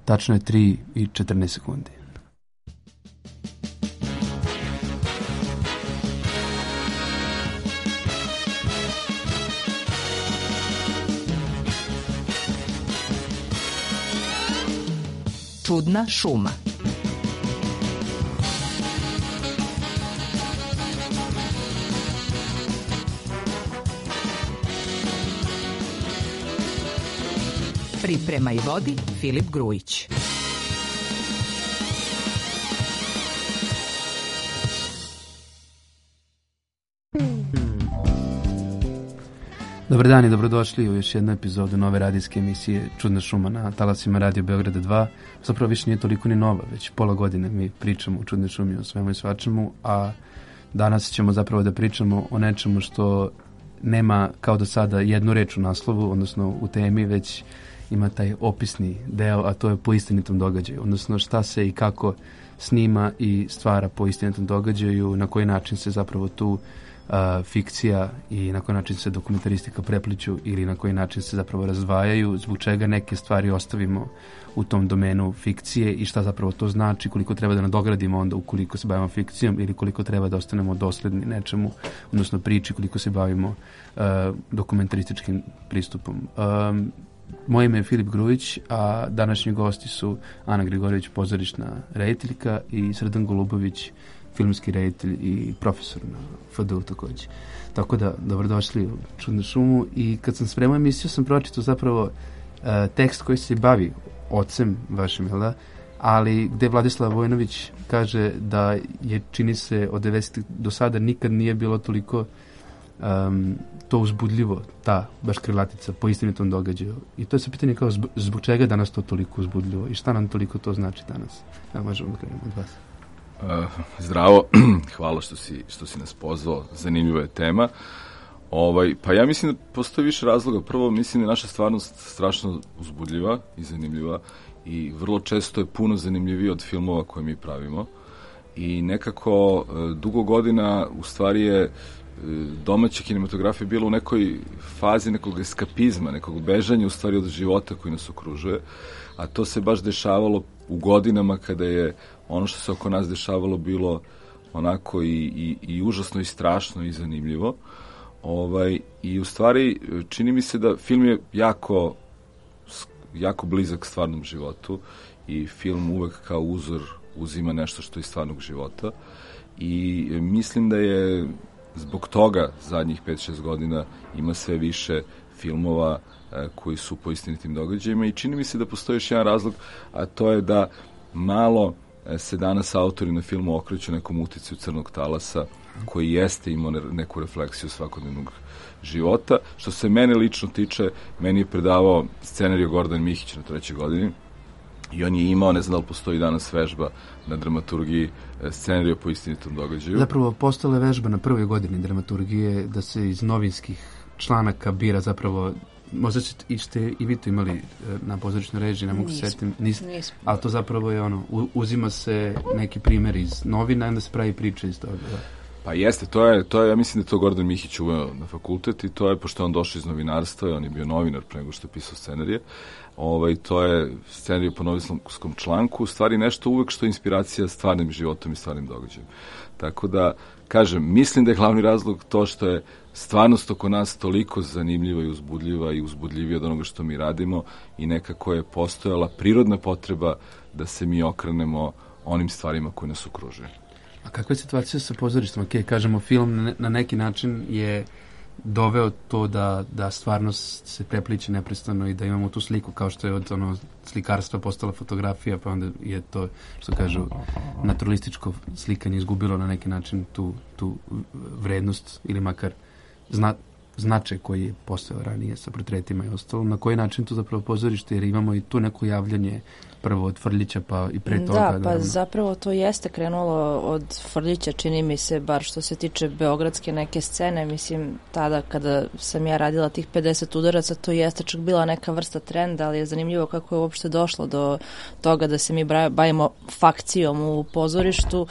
Tačno je 3 i 14 sekundi. Čudna šuma. Priprema i vodi Filip Grujić. Dobar dan i dobrodošli u još jednu epizodu nove radijske emisije Čudna šuma na talasima Radio Beograda 2. Zapravo više nije toliko ni nova, već pola godine mi pričamo u Čudnoj šumi o svemu i svačemu, a danas ćemo zapravo da pričamo o nečemu što nema kao do sada jednu reč u naslovu, odnosno u temi, već ima taj opisni deo, a to je po istinitom događaju, odnosno šta se i kako snima i stvara po istinitom događaju, na koji način se zapravo tu fikcija i na koji način se dokumentaristika prepliću ili na koji način se zapravo razdvajaju, zbog čega neke stvari ostavimo u tom domenu fikcije i šta zapravo to znači, koliko treba da nadogradimo onda ukoliko se bavimo fikcijom ili koliko treba da ostanemo dosledni nečemu, odnosno priči, koliko se bavimo dokumentarističkim pristupom. Moje ime je Filip Grujić, a današnji gosti su Ana Grigorjević, pozorišna rediteljka, i Srdan Golubović, filmski reditelj i profesor na FDU takođe. Tako da, dobrodošli u Čudnu šumu. I kad sam spremao emisiju, sam pročitao zapravo tekst koji se bavi ocem vašim, jel da? Ali gde Vladislav Vojnović kaže da je, čini se, od 90 do sada nikad nije bilo toliko to uzbudljivo, ta baš krilatica po istinitom događaju. I to je se pitanje kao zbog čega danas to toliko uzbudljivo i šta nam toliko to znači danas. Ja možemo da krenemo od vas. Zdravo, hvala što si nas pozvao, zanimljiva je tema. Pa ja mislim da postoji više razloga. Prvo, mislim da je naša stvarnost strašno uzbudljiva i zanimljiva i vrlo često je puno zanimljivije od filmova koje mi pravimo. I nekako dugo godina u stvari je domaća kinematografija bila u nekoj fazi nekog eskapizma, nekog bežanja u stvari od života koji nas okružuje, a to se baš dešavalo u godinama kada je ono što se oko nas dešavalo bilo onako i užasno i strašno i zanimljivo. I u stvari čini mi se da film je jako blizak stvarnom životu i film uvek kao uzor uzima nešto što je iz stvarnog života i mislim da je zbog toga zadnjih 5-6 godina ima sve više filmova koji su po istinitim događajima i čini mi se da postoji još jedan razlog, a to je da malo se danas autori na filmu okreću nekom uticaju Crnog talasa koji jeste imao neku refleksiju svakodnevnog života. Što se mene lično tiče, meni je predavao scenariju Gordan Mihić na 3. godini i on je imao, ne znam da li postoji danas vežba na dramaturgiji scenarija po istinitom događaju. Zapravo postala vežba na 1. godini dramaturgije da se iz novinskih članaka bira zapravo, možda ste i vi to imali na pozorišnoj režiji, ne mogu se setim. Nismo. Ali to zapravo je uzima se neki primer iz novina i onda se pravi priča iz toga. Pa jeste, to je, ja mislim da je to Gordan Mihić uveo na fakultet i to je, pošto on došao iz novinarstva i on je bio novinar pre nego što je pisao scenarije, to je scenarij po novinskom članku, u stvari nešto uvek što je inspiracija stvarnim životom i stvarnim događajem. Tako da, kažem, mislim da je glavni razlog to što je stvarnost oko nas toliko zanimljiva i uzbudljiva i uzbudljivija od onoga što mi radimo i nekako je postojala prirodna potreba da se mi okrenemo onim stvarima koje nas okružuje. A kakva je situacija sa pozorištom? Kažemo, film na neki način je doveo to da stvarnost se prepliče neprestano i da imamo tu sliku, kao što je od slikarstva postala fotografija, pa onda je to, što kažu, naturalističko slikanje izgubilo na neki način tu vrednost ili makar značaj koji je postojao ranije sa portretima i ostalo. Na koji način tu zapravo pozorište, jer imamo i tu neko javljanje prvo od Frljića pa i pre toga. Da, pa zapravo to jeste krenulo od Frljića, čini mi se, bar što se tiče beogradske neke scene, mislim, tada kada sam ja radila tih 50 udaraca, to jeste čak bila neka vrsta trenda, ali je zanimljivo kako je uopšte došlo do toga da se mi bavimo fakcijom u pozorištu.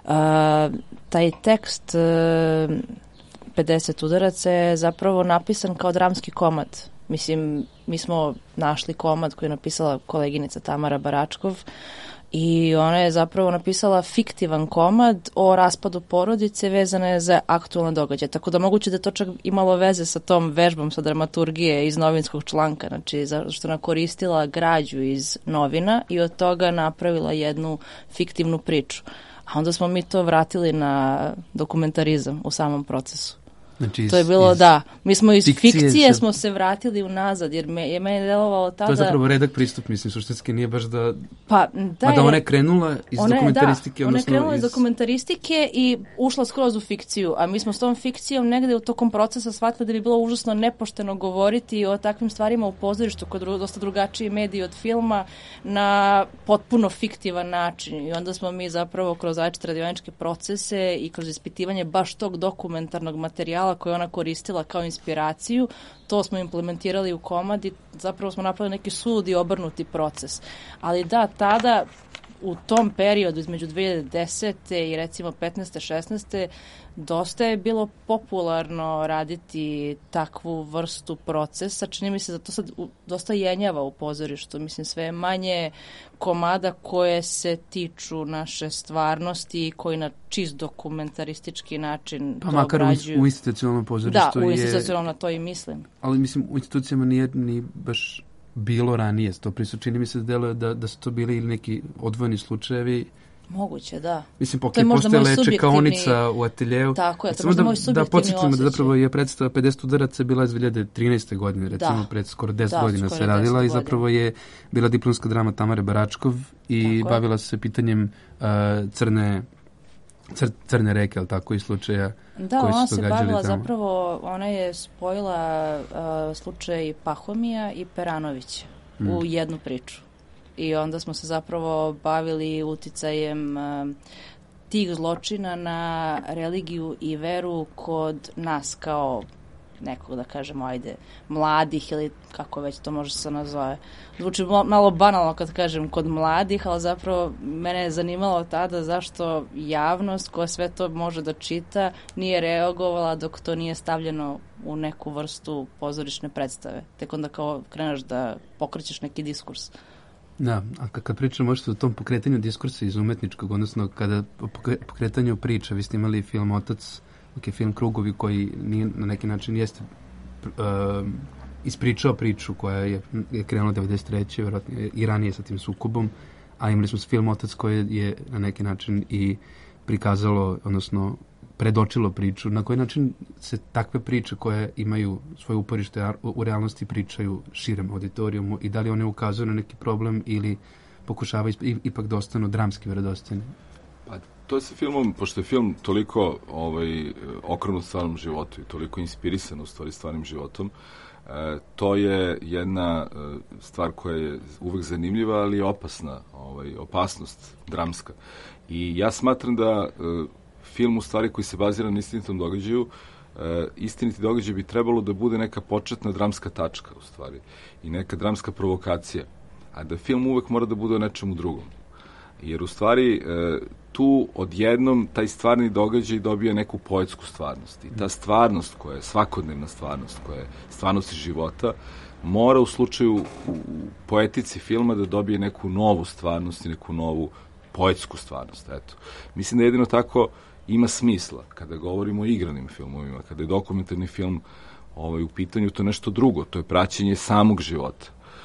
Taj tekst 50 udaraca je zapravo napisan kao dramski komad Mislim, mi smo našli komad koji je napisala koleginica Tamara Baračkov i ona je zapravo napisala fiktivan komad o raspadu porodice vezane za aktualne događaje. Tako da moguće da je to čak imalo veze sa tom vežbom sa dramaturgije iz novinskog članka, znači zašto ona koristila građu iz novina i od toga napravila jednu fiktivnu priču. A onda smo mi to vratili na dokumentarizam u samom procesu. Znači, to je bilo, da, mi smo iz fikcije smo se vratili unazad, jer je meni delovalo tada... To je zapravo redak pristup, mislim, suštinski nije baš da... Pa, da ona je krenula iz dokumentaristike. Da, ona je krenula iz dokumentaristike i ušla skroz u fikciju, a mi smo s tom fikcijom negde u tokom procesa shvatili da bi bilo užasno nepošteno govoriti o takvim stvarima u pozorištu kod dosta drugačiji mediji od filma na potpuno fiktivan način. I onda smo mi zapravo kroz različite radioničke procese i kroz ispitivanje baš tog dokumentarnog materijala koju ona koristila kao inspiraciju, to smo implementirali u komad i zapravo smo napravili neki suludi obrnuti proces. Ali da, tada u tom periodu između 2010. i recimo 15. 16. dosta je bilo popularno raditi takvu vrstu procesa. Čini mi se da to sad dosta jenjava u pozorištu. Mislim, sve je manje komada koje se tiču naše stvarnosti i koji na čist dokumentaristički način pa to makar obrađuju. U institucionalnom pozorištu da, u institucionalnom to i mislim. Ali mislim, u institucijama nije ni baš bilo ranije to prisutno. Čini mi se da su to bili ili neki odvojeni slučajevi. Moguće, da. Mislim, postoje čekaonica u ateljevu. Tako je, to možda moj subjektivni da podsjetimo da zapravo je predstava 50 udaraca bila iz 2013. godine, recimo pred skoro 10 godina se radila i zapravo je bila diplomska drama Tamare Baračkov i bavila se pitanjem Crne reke, ali tako i slučaja koji su se događali tamo. Da, ona se bavila zapravo, ona je spojila slučaj Pahomija i Peranovića u jednu priču. I onda smo se zapravo bavili uticajem tih zločina na religiju i veru kod nas kao nekog, da kažemo, ajde, mladih ili kako već to može se nazove. Zvuči malo banalno kad kažem kod mladih, ali zapravo mene je zanimalo tada zašto javnost koja sve to može da čita nije reagovala dok to nije stavljeno u neku vrstu pozorišne predstave. Tek onda kao kreneš da pokrećeš neki diskurs. Da, a kad pričamo možete o tom pokretanju diskursa iz umetničkog, odnosno kada pokretanju priča, vi ste imali film Otac, film Krugovi koji na neki način jeste ispričao priču koja je krenula 93. vjerojatno i ranije sa tim sukobom, a imali smo film Otac koji je na neki način i prikazalo, odnosno predočilo priču, na koji način se takve priče koje imaju svoje uporište u realnosti pričaju širem auditorijumu i da li one ukazuju na neki problem ili pokušavaju ipak da ostanu dramski vjerodostojni? Pa to je sa filmom, pošto je film toliko okrenut stvarnom životu i toliko inspirisan u stvari stvarnim životom, to je jedna stvar koja je uvek zanimljiva, ali je opasna, opasnost dramska. I ja smatram da film u stvari koji se bazira na istinitom događaju, istiniti događaj bi trebalo da bude neka početna dramska tačka u stvari i neka dramska provokacija, a da film uvek mora da bude o nečemu drugom. Jer u stvari tu odjednom taj stvarni događaj dobija neku poetsku stvarnost i ta stvarnost koja je svakodnevna stvarnost, koja je stvarnost iz života, mora u slučaju u poetici filma da dobije neku novu stvarnost i neku novu poetsku stvarnost. Eto. Mislim da jedino tako ima smisla kada govorimo o igranim filmovima, kada je dokumentarni film u pitanju, to je nešto drugo, to je praćenje samog života.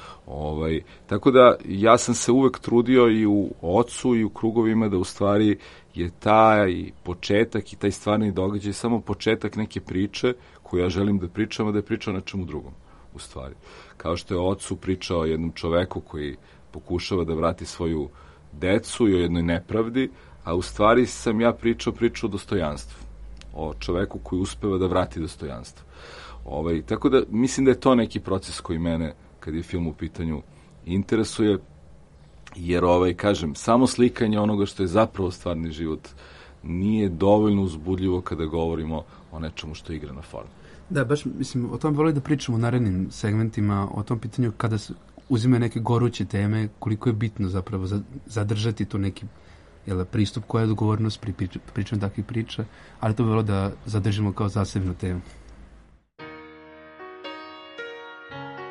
Tako da ja sam se uvek trudio i u Ocu i u Krugovima da u stvari je taj početak i taj stvarni događaj samo početak neke priče koju ja želim da pričam, a da je pričao o nečemu drugom u stvari. Kao što je Ocu pričao o jednom čoveku koji pokušava da vrati svoju decu i o jednoj nepravdi, a u stvari sam ja pričao o dostojanstvu, o čoveku koji uspeva da vrati dostojanstvo. Tako da mislim da je to neki proces koji mene, kad je film u pitanju, interesuje, jer kažem, samo slikanje onoga što je zapravo stvarni život nije dovoljno uzbudljivo kada govorimo o nečemu što je igrana forma. Da, baš, mislim, o tom volim da pričamo u narednim segmentima, o tom pitanju kada se uzime neke goruće teme, koliko je bitno zapravo zadržati tu neki pristup, koja je odgovornost pri pričanju takvih priča, ali to bi bilo da zadržimo kao zasebnu temu.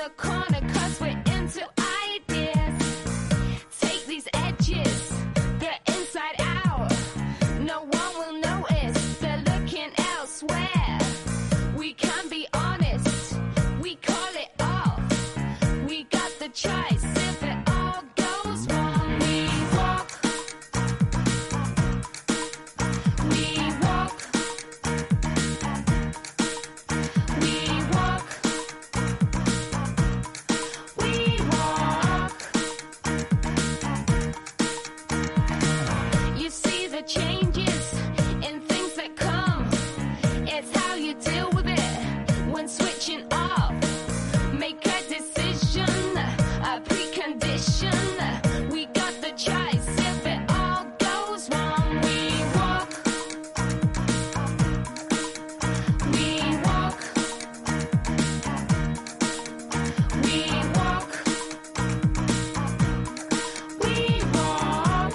a corner 'cause we're into ideas. Take these edges, they're inside out. No one will notice, they're looking elsewhere. We can be honest, we call it off. We got the choice if it all goes wrong. We walk. We walk. We walk. We walk. You see the changes in things that come. It's how you deal with it when switching off. Make a decision, a precondition. We got the choice if it all goes wrong. We walk. We walk. We walk. We walk.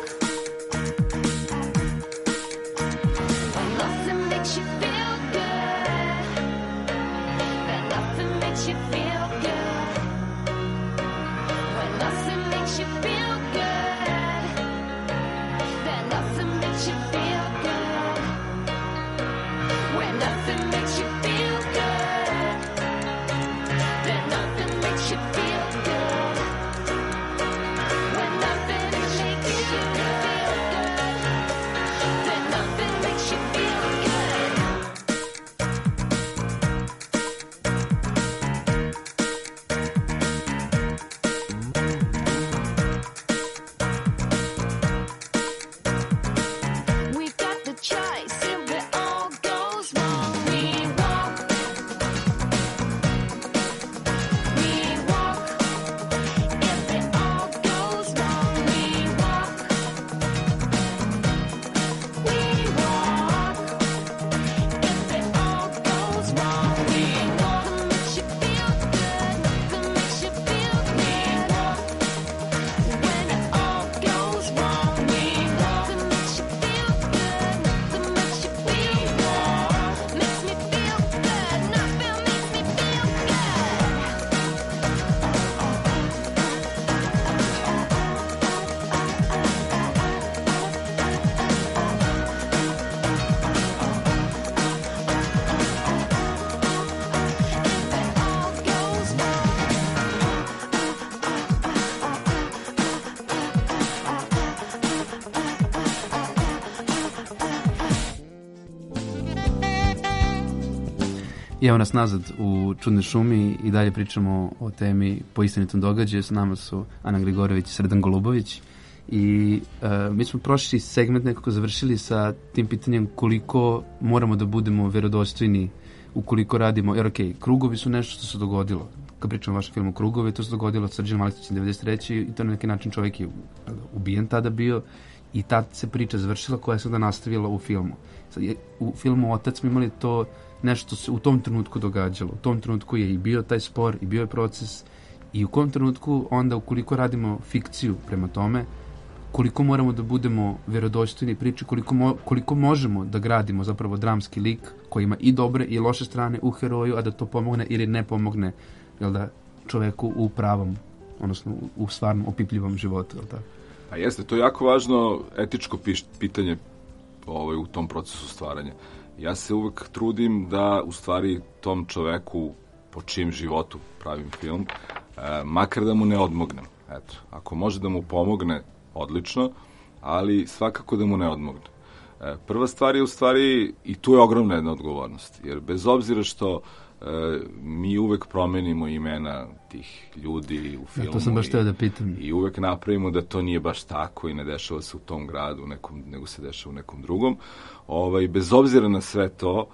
When nothing makes you feel good, then nothing makes you feel good. When nothing makes you feel good, then nothing makes you feel good. When nothing makes you feel good, then nothing makes you feel good. When nothing makes you feel good, then nothing makes you feel good. We got the choice if it all goes wrong. We walk. We walk. If it all goes wrong, we walk. We walk. If it all goes wrong, we walk. Nothing makes you feel good. Nothing makes you feel good. When it all goes wrong, we walk. Nothing makes you feel good. Nothing makes you feel good. Makes me feel good. Nothing makes me feel good. If it all goes I evo nas nazad u Čudnoj šumi i dalje pričamo o temi po istinitom događaju. S nama su Ana Grigorović i Srdan Golubović. I mi smo prošli segment nekako završili sa tim pitanjem koliko moramo da budemo verodostojni ukoliko radimo. Jer okej, Krugovi su nešto što se dogodilo. Kad pričamo o vašem filmu Krugovi, to se dogodilo od Srđana Malistića 93. i to na neki način čovjek je ubijen tada bio i tad se priča završila koja se onda nastavila u filmu. U filmu Otac smo imali to nešto se u tom trenutku događalo. U tom trenutku je i bio taj spor i bio je proces i u kom trenutku onda ukoliko radimo fikciju prema tome koliko moramo da budemo verodostojni priči, koliko možemo da gradimo zapravo dramski lik koji ima i dobre i loše strane u heroju, a da to pomogne ili ne pomogne, jel da, čoveku u pravom, odnosno u stvarnom opipljivom životu, jel da? A jeste, to je jako važno etičko pitanje u tom procesu stvaranja. Ja se uvek trudim da u stvari tom čoveku po čim životu pravim film, makar da mu ne odmognem. Eto, ako može da mu pomogne, odlično, ali svakako da mu ne odmogne. Prva stvar je u stvari, i tu je ogromna jedna odgovornost, jer bez obzira što mi uvek promenimo imena tih ljudi u filmu. Ja, to sam baš teo da pitam. I uvek napravimo da to nije baš tako i ne dešava se u tom gradu, nego se dešava u nekom drugom. Bez obzira na sve to,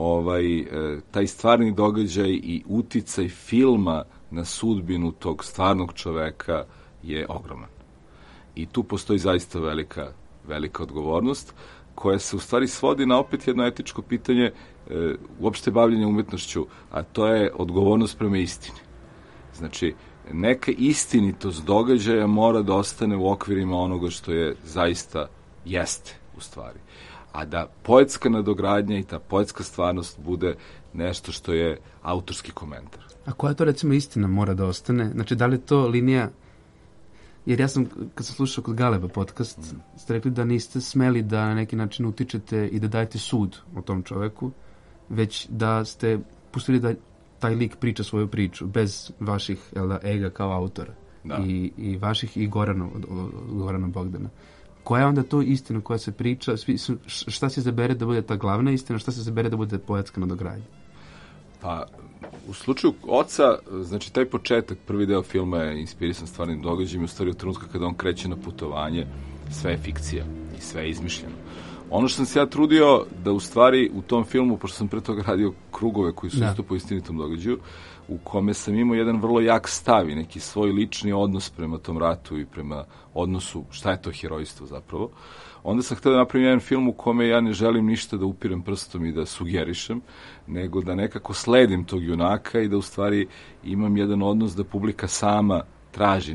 taj stvarni događaj i uticaj filma na sudbinu tog stvarnog čoveka je ogroman. I tu postoji zaista velika odgovornost, koja se u stvari svodi na opet jedno etičko pitanje uopšte bavljenja umetnošću, a to je odgovornost prema istini. Znači, neka istinitost događaja mora da ostane u okvirima onoga što je zaista jeste u stvari. a da poetska nadogradnja i ta poetska stvarnost bude nešto što je autorski komentar. A koja to recimo istina mora da ostane? Znači, da li je to linija... Jer ja sam, kad sam slušao kod Galeba podcast, ste rekli da niste smeli da na neki način utičete i da dajete sud o tom čoveku, već da ste pustili da taj lik priča svoju priču, bez vaših ega kao autora. Da. I vaših i Gorana Bogdana. Koja je onda to istina koja se priča? Šta se zabere da bude ta glavna istina, šta se zabere da bude poetska nadogradnja? Pa, u slučaju Oca, znači taj početak, prvi deo filma je inspirisan stvarnim događajima, u stvari od trenutka kada on kreće na putovanje, sve je fikcija i sve je izmišljeno. Ono što sam se ja trudio da u stvari u tom filmu, pošto sam pre toga radio krugove koji su isto po istinitom događaju, u kome sam imao jedan vrlo jak stav i neki svoj lični odnos prema tom ratu i prema odnosu šta je to herojstvo zapravo, onda sam htio da napravim jedan film u kome ja ne želim ništa da upirem prstom i da sugerišem, nego da nekako sledim tog junaka i da u stvari imam jedan odnos da publika sama traži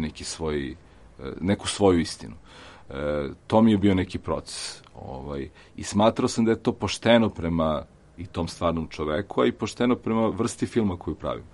neku svoju istinu. To mi je bio neki proces. I smatrao sam da je to pošteno prema i tom stvarnom čoveku, a i pošteno prema vrsti filma koju pravim.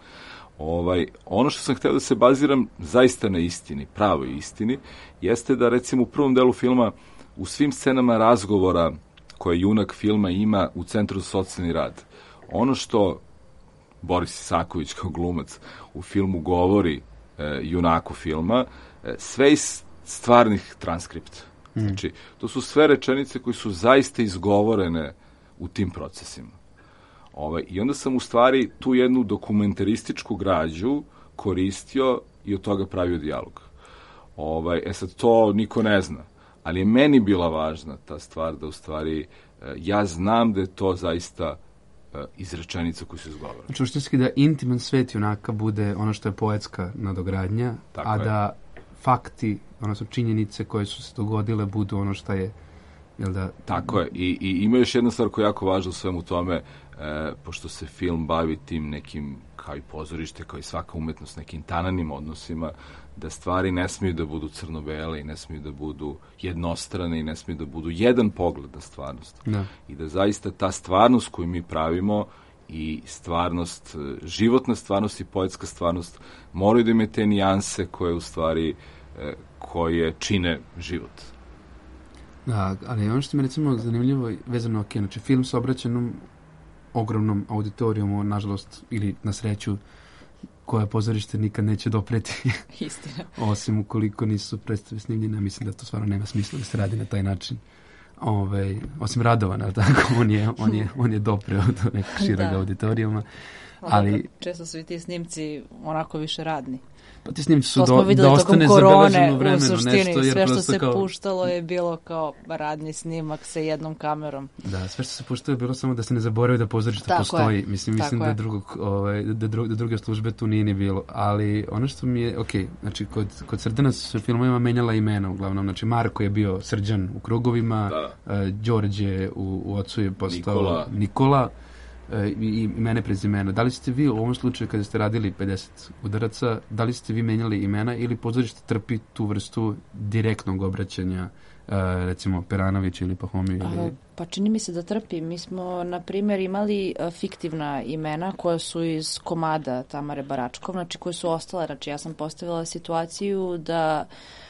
Ono što sam htio da se baziram zaista na istini, pravoj istini, jeste da recimo u prvom delu filma u svim scenama razgovora koje junak filma ima u Centru za socijalni rad, ono što Boris Isaković kao glumac u filmu govori junaku filma, sve iz stvarnih transkripta. Znači, to su sve rečenice koje su zaista izgovorene u tim procesima. I onda sam u stvari tu jednu dokumentarističku građu koristio i od toga pravio dijalog. Sad to niko ne zna, ali je meni bila važna ta stvar da u stvari ja znam da je to zaista iz rečenica koji su izgovorene. Znači, uštinski da intiman svet junaka bude ono što je poetska nadogradnja, tako a je. da fakti, odnosno činjenice koje su se dogodile budu ono što je, jel da... Tako je. I ima još jedna stvar koja je jako važna u svemu tome, pošto se film bavi tim nekim, kao i pozorište, kao i svaka umetnost, nekim tananim odnosima, da stvari ne smiju da budu crno-bele i ne smiju da budu jednostrane i ne smiju da budu jedan pogled na stvarnost. Da. I da zaista ta stvarnost koju mi pravimo i stvarnost, životna stvarnost i poetska stvarnost moraju da imaju te nijanse koje u stvari koje čine život. Da, ali ono što mi recimo zanimljivo vezano, znači film sa obraćenom ogromnom auditorijumu, nažalost, ili na sreću, koje pozorište nikad neće dopreti. Istina. Osim ukoliko nisu predstave snimljene, mislim da to stvarno nema smisla da se radi na taj način. Osim Radovan, ali tako, on je dopreo do nekog širog auditorijuma. Ali često su i ti snimci onako više radni. pa ti snimci su To smo videli dosta tokom korone, nezabeleženo u vremenu. suštini, Nešto, jer sve što prosto se kao, puštalo je bilo kao radni snimak sa jednom kamerom. Da, sve što se puštalo je bilo samo da se ne zaboravi da pozorište Tako postoji. je. Mislim Tako da je. da druge službe tu nije ni bilo. Ali ono što mi je, znači kod Srdana su se filmovima menjala imena uglavnom. Znači Marko je bio Srđan u Krugovima, Đorđe u Ocu je postao Nikola. I mene prezimena. Da li ste vi u ovom slučaju kada ste radili 50 udaraca, da li ste vi menjali imena ili pozorište trpi tu vrstu direktnog obraćanja recimo Peranović ili Pahomiju? Ili... Pa čini mi se da trpi. Mi smo, na primjer, imali fiktivna imena koja su iz komada Tamare Baračkov, znači koje su ostale. Znači ja sam postavila situaciju da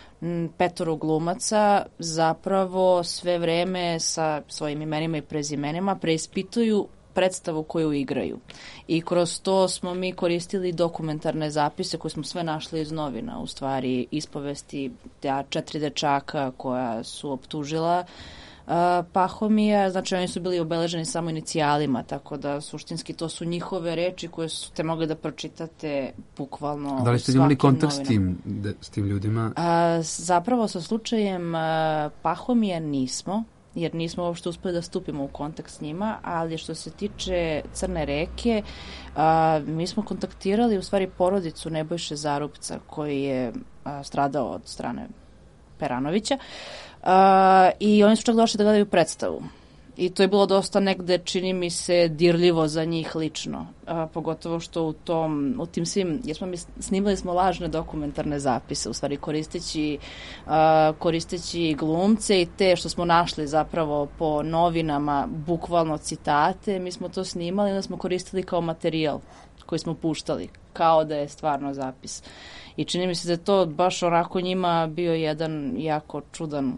5 glumaca zapravo sve vreme sa svojim imenima i prezimenima preispituju predstavu koju igraju. I kroz to smo mi koristili dokumentarne zapise koje smo sve našli iz novina, u stvari ispovesti 4 dečaka koja su optužila Pahomija, znači oni su bili obeleženi samo inicijalima, tako da suštinski to su njihove reči koje ste mogli da pročitate bukvalno. Da li ste imali kontakt s tim ljudima? Zapravo sa slučajem Pahomija nismo, jer nismo uopšte uspeli da stupimo u kontakt s njima, ali što se tiče Crne reke, mi smo kontaktirali u stvari porodicu Nebojše Zarupca koji je stradao od strane Peranovića i oni su čak došli da gledaju predstavu. I to je bilo dosta negde, čini mi se, dirljivo za njih lično. Pogotovo što u tim svim, jer snimali smo lažne dokumentarne zapise, u stvari koristeći glumce i te što smo našli zapravo po novinama, bukvalno citate, mi smo to snimali i onda smo koristili kao materijal koji smo puštali, kao da je stvarno zapis. I čini mi se da je to baš onako njima bio jedan jako čudan...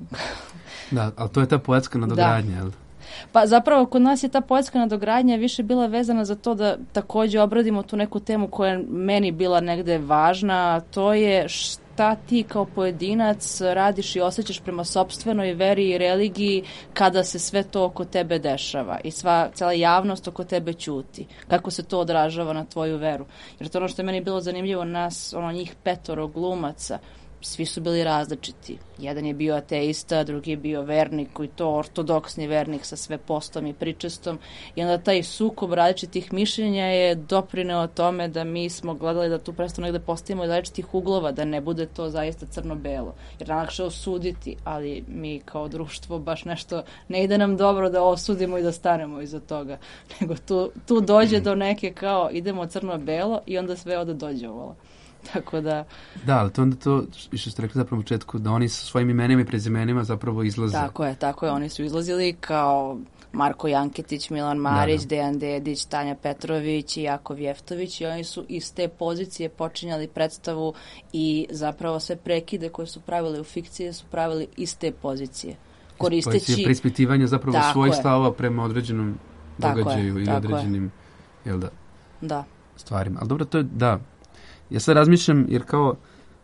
Da, ali to je ta poetska nadogradnja, jel? Pa zapravo kod nas je ta poetska nadogradnja više bila vezana za to da takođe obradimo tu neku temu koja je meni bila negde važna, a to je šta ti kao pojedinac radiš i osjećaš prema sopstvenoj veri i religiji kada se sve to oko tebe dešava i cela javnost oko tebe ćuti. Kako se to odražava na tvoju veru. Jer to ono što je meni bilo zanimljivo, nas, njih 5 glumaca, svi su bili različiti. Jedan je bio ateista, drugi je bio vernik, i to ortodoksni vernik sa sve postom i pričestom. I onda taj sukob različitih mišljenja je doprineo tome da mi smo gledali da tu prestano negde postavimo iz različitih uglova, da ne bude to zaista crno-belo. Jer najlakše osuditi, ali mi kao društvo baš nešto ne ide nam dobro da osudimo i da stanemo iza toga. Nego tu dođe do neke kao idemo crno-belo i onda sve ode dođe ovo. Tako da... Da, ali to onda to, što ste rekli zapravo u početku, da oni sa svojim imenima i prezimenima zapravo izlaze. Tako je, oni su izlazili kao Marko Janketić, Milan Marić, Dejan Dedić, Tanja Petrović i Jakov Jeftović i oni su iz te pozicije počinjali predstavu i zapravo sve prekide koje su pravili u fikcije su pravili iz te pozicije. Koristeći... Preispitivanje zapravo svojih stavova prema određenom događaju ili određenim, jel da, stvarima. Ali dobro, to je, da... Ja sad razmišljam, jer kao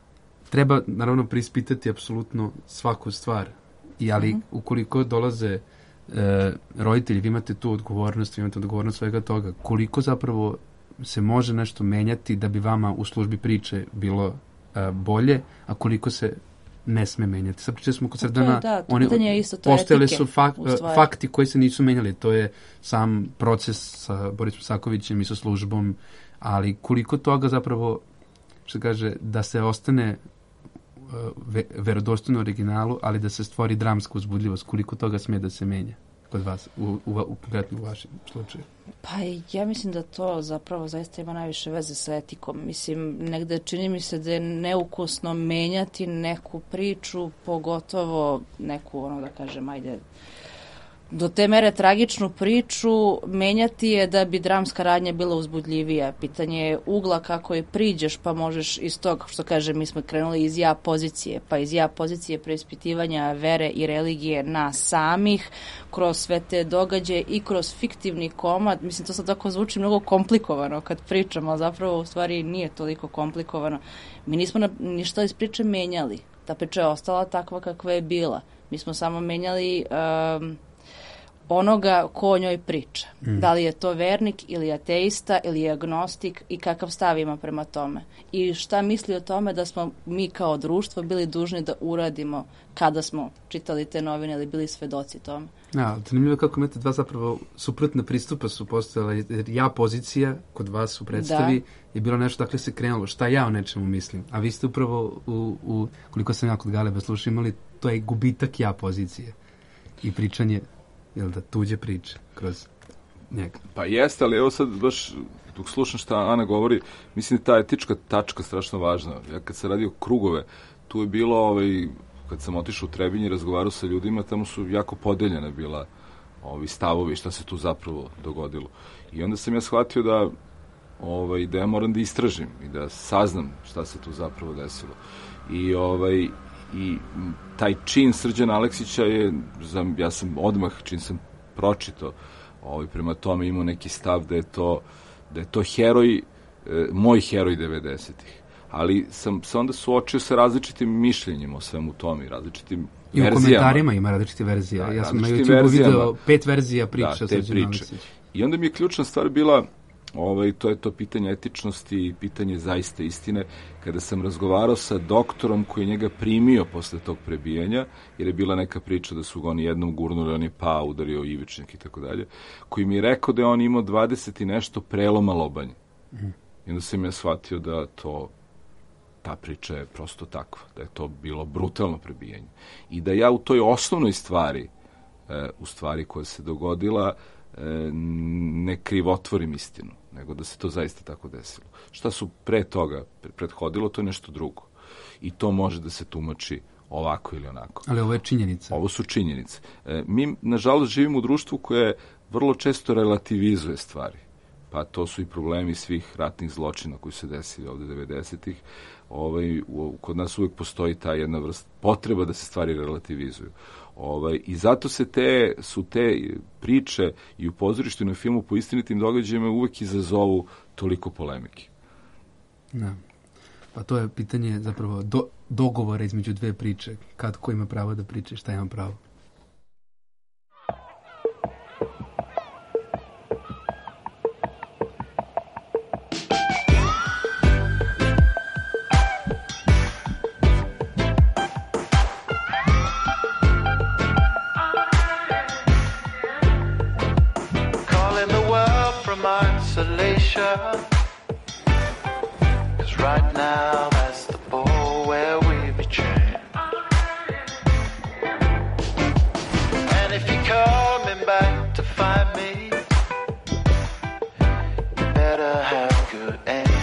treba naravno preispitati apsolutno svaku stvar. Ali ukoliko dolaze roditelji, vi imate tu odgovornost, vi imate odgovornost svega toga, koliko zapravo se može nešto menjati da bi vama u službi priče bilo bolje, a koliko se ne sme menjati. Sad pričali smo kod Srdana, postojale su fakti koji se nisu menjali. To je sam proces sa Borisom Sakovićem i sa službom, ali koliko toga zapravo, što kaže, da se ostane verodostojno originalu, ali da se stvori dramska uzbudljivost, koliko toga sme da se menja kod vas, konkretno u vašem slučaju? Pa ja mislim da to zapravo zaista ima najviše veze sa etikom. Mislim, negde čini mi se da je neukusno menjati neku priču, pogotovo neku, da kažem, do te mere tragičnu priču, menjati je da bi dramska radnja bila uzbudljivija. Pitanje je ugla kako je priđeš, pa možeš iz tog, što kaže, mi smo krenuli iz ja pozicije, pa iz ja pozicije preispitivanja vere i religije nas samih, kroz sve te događaje i kroz fiktivni komad. Mislim, to sad tako zvuči mnogo komplikovano kad pričamo, ali zapravo u stvari nije toliko komplikovano. Mi nismo ništa iz priče menjali. Ta priča je ostala takva kakva je bila. Mi smo samo menjali... onoga ko o njoj priča. Da li je to vernik ili ateista ili je agnostik i kakav stav ima prema tome. I šta misli o tome da smo mi kao društvo bili dužni da uradimo kada smo čitali te novine ili bili svedoci tome. Ja, zanimljivo je kako imate dva zapravo suprotna pristupa su postojala. Ja pozicija kod vas u predstavi je bilo nešto, dakle se krenulo šta ja o nečemu mislim. A vi ste upravo koliko sam ja kod Galeba slušao, imali to je gubitak ja pozicije i pričanje tuđe priče kroz njega. Pa jeste, ali evo sad baš dok slušam šta Ana govori, mislim da ta etička tačka strašno važna. Ja kad sam radio krugove, tu je bilo, kad sam otišao u Trebinje i razgovarao sa ljudima, tamo su jako podeljene bila stavovi šta se tu zapravo dogodilo. I onda sam ja shvatio da ja moram da istražim i da saznam šta se tu zapravo desilo. I taj čin Srđana Aleksića je, ja sam odmah, čim sam pročitao, prema tome imao neki stav da je to heroj, moj heroj 90-ih. Ali sam se onda suočio sa različitim mišljenjima o svemu tome i različitim verzijama. I u komentarima ima različite verzije. Ja sam na YouTube video 5 verzija priča Srđana Aleksića. I onda mi je ključna stvar bila to je to pitanje etičnosti i pitanje zaista istine. Kada sam razgovarao sa doktorom koji je njega primio posle tog prebijanja, jer je bila neka priča da su ga oni jednom gurnuli, on je pao, udario ivičnik i tako dalje, koji mi je rekao da je on imao 20 i nešto preloma lobanje. I onda sam ja shvatio da ta priča je prosto takva, da je to bilo brutalno prebijanje. I da ja u toj osnovnoj stvari u stvari koja se dogodila ne krivotvorim istinu, nego da se to zaista tako desilo. Šta su pre toga prethodilo, to je nešto drugo. I to može da se tumači ovako ili onako. Ali ovo je činjenica. Ovo su činjenice. Mi, nažalost, živimo u društvu koje vrlo često relativizuje stvari. Pa to su i problemi svih ratnih zločina koji se desili ovde 90-ih. Kod nas uvijek postoji ta jedna vrsta potreba da se stvari relativizuju. I zato su te priče i u pozorištu i na filmu po istinitim događajima uvijek izazovu toliko polemike. Da. Pa to je pitanje zapravo dogovora između dve priče. Kad ko ima pravo da priča i šta ima pravo. Calling the world from isolation. 'Cause right now that's the ball where we betray. And if you're coming back to find me, you better have good aim.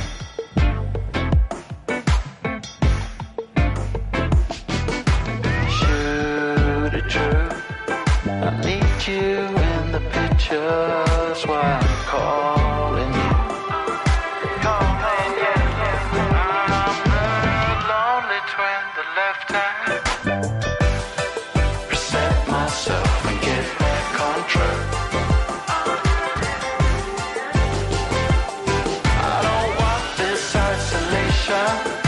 Shoot it true. I need you in the pictures while I'm calling you. Calling you. I'm the lonely twin, the left hand. Reset myself and get back on track. I don't want this isolation.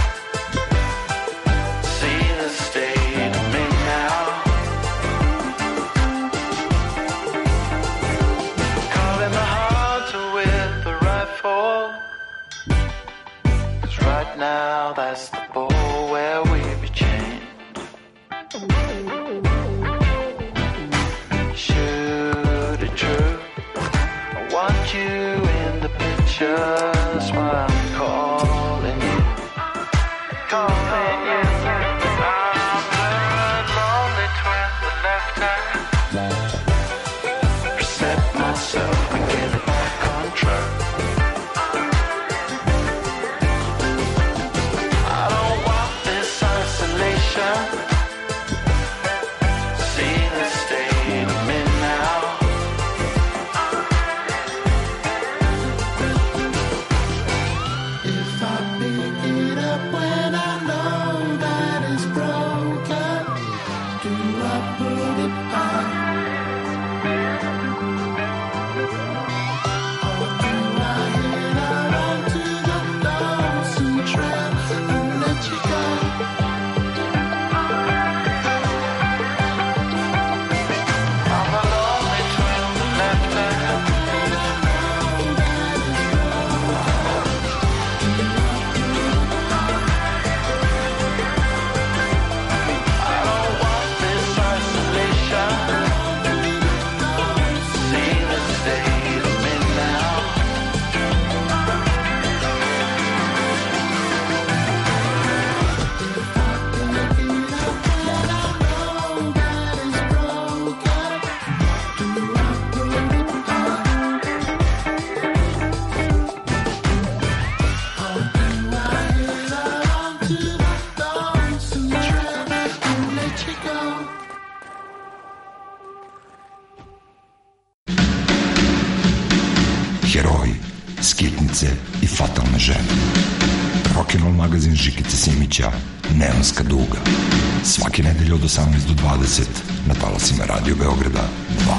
See the state of me now. Calling the hunter with the rifle. 'Cause right now that's the ball where we be chained. Shoot it true. I want you in the pictures while I'm calling you. Calling you. I'm the lonely twin, the left hand. Reset myself and get back on track. I don't want this isolation. See the state of me now. If I pick it up when I know that it's broken, do I put it back? Or do I head out onto the lonesome trail and let you go? I'm a lonely twin, the left hand. I don't want this isolation. See the state of me now. Heroji, skitnice i fatalne žene. Rock'n'roll magazin Žikice Simića, Neonska duga. Svake nedelje od 18 do 20 na talasima Radio Beograda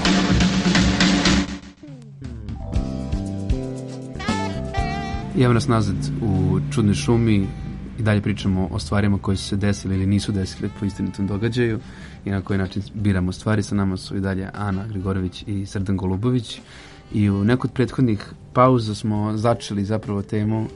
2. I evo nas nazad u Čudnoj šumi i dalje pričamo o stvarima koje su se desile ili nisu desile po istinitom događaju i na koji način biramo stvari. Sa nama su i dalje Ana Grigorović i Srdan Golubović. I u nekod prethodnih pauza smo začeli zapravo temu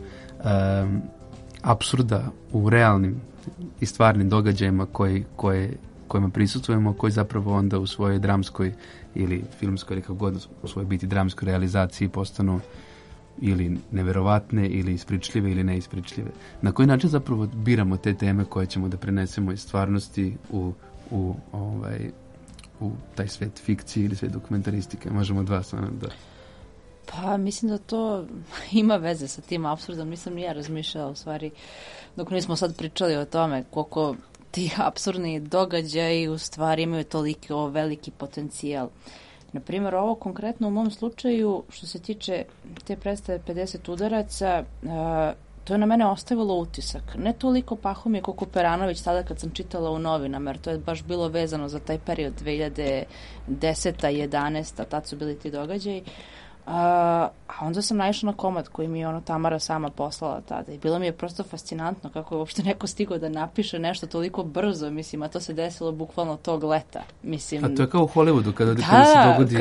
apsurda u realnim i stvarnim događajima kojima prisustvujemo, koji zapravo onda u svojoj dramskoj ili filmskoj ili kako god u svojoj biti dramskoj realizaciji postanu ili neverovatne ili ispričljive ili neispričljive. Na koji način zapravo biramo te teme koje ćemo da prenesemo iz stvarnosti u u taj svet fikcije ili svet dokumentaristike? Možemo dva stvarno da... Pa mislim da to ima veze sa tim apsurdom. Nisam ni ja razmišljala u stvari dok nismo sad pričali o tome koliko ti apsurdni događaji u stvari imaju toliko veliki potencijal. Naprimjer, ovo konkretno u mom slučaju, što se tiče te predstave 50 udaraca, to je na mene ostavilo utisak. Ne toliko Pahomije koliko Peranović tada kad sam čitala u novinama, jer to je baš bilo vezano za taj period 2010. 11. Tad su bili ti događaji. A onda sam naišla na komad koji mi je Tamara sama poslala tada i bilo mi je prosto fascinantno kako je uopšte neko stigao da napiše nešto toliko brzo, mislim, a to se desilo bukvalno tog leta. Mislim, a to je kao u Hollywoodu kada se dogodi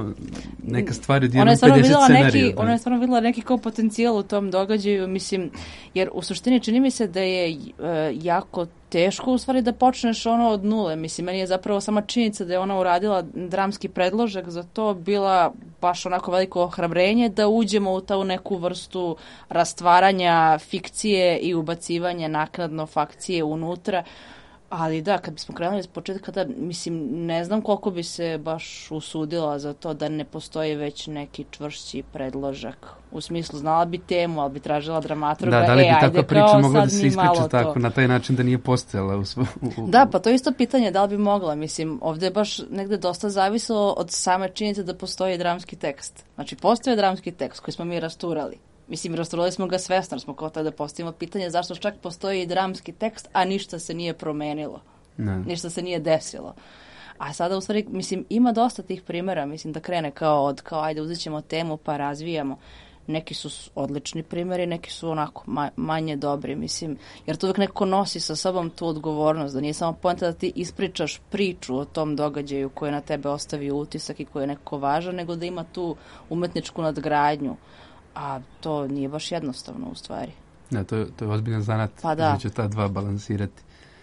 neka stvar od jednom 50 scenarija. Ona je stvarno videla neki kao potencijal u tom događaju, mislim, jer u suštini čini mi se da je jako teško u stvari da počneš od nule. Mislim, meni je zapravo sama činjenica da je ona uradila dramski predložak za to bila baš onako veliko ohrabrenje da uđemo u tu neku vrstu rastvaranja fikcije i ubacivanja naknadno fakcije unutra. Ali da, kad bismo krenuli iz početka, da, mislim, ne znam koliko bi se baš usudila za to da ne postoji već neki čvršći predložak. U smislu, znala bi temu, ali bi tražila dramaturga. Da li bi takva priča mogla da se ispriča tako, na taj način da nije postojala Da, pa to je isto pitanje, da li bi mogla. Mislim, ovdje je baš negde dosta zavisilo od same činjenice da postoji dramski tekst. Znači, postoji dramski tekst koji smo mi rasturali. Mislim, rasturali smo ga svesno, smo kao tada postavimo pitanje zašto čak postoji i dramski tekst, a ništa se nije promenilo. Ništa se nije desilo. A sada, u stvari, mislim, ima dosta tih primjera, mislim, da krene kao ajde, uzet ćemo temu pa razvijamo. Neki su odlični primjeri, neki su onako manje dobri, mislim, jer to uvijek neko nosi sa sobom tu odgovornost, da nije samo poenta da ti ispričaš priču o tom događaju koji na tebe ostavi utisak i koji je neko važan, nego da ima tu umetničku nadgradnju. A to nije baš jednostavno u stvari. Da, to je ozbiljan zanat. Pa da. Će ta dva balansirati.